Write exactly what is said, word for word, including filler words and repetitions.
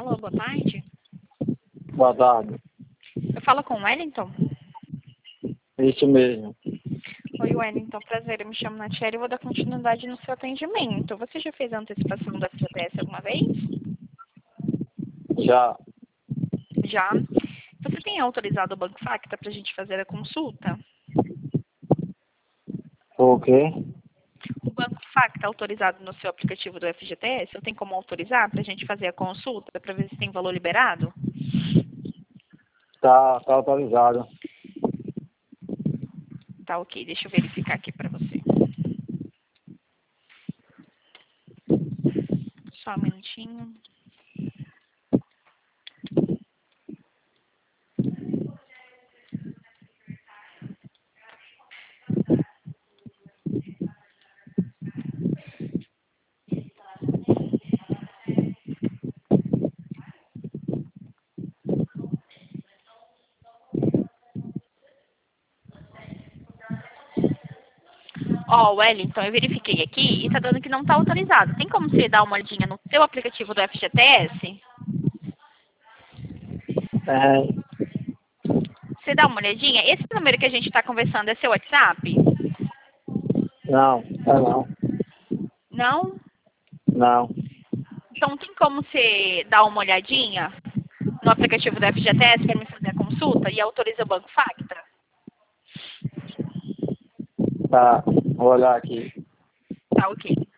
Alô, boa tarde. Boa tarde. Eu falo com o Wellington? Isso mesmo. Oi, Wellington. Prazer, eu me chamo Natiele e vou dar continuidade no seu atendimento. Você já fez a antecipação da F G T S alguma vez? Já. Já. Você tem autorizado o Banco Facta para a gente fazer a consulta? O quê? O Banco Facta autorizado no seu aplicativo do F G T S? Eu tenho como autorizar para a gente fazer a consulta para ver se tem valor liberado? Tá, tá autorizado. Tá, ok. Deixa eu verificar aqui para você. Só um minutinho. Ó, Wellington, eu verifiquei aqui e tá dando que não tá autorizado. Tem como você dar uma olhadinha no seu aplicativo do F G T S? É, Você dá uma olhadinha? Esse número que a gente tá conversando é seu WhatsApp? não, é não. Não? Não. Então tem como você dar uma olhadinha no aplicativo do F G T S para me fazer a consulta e autoriza o Banco Facta? Tá, vou olhar aqui. Tá, ok.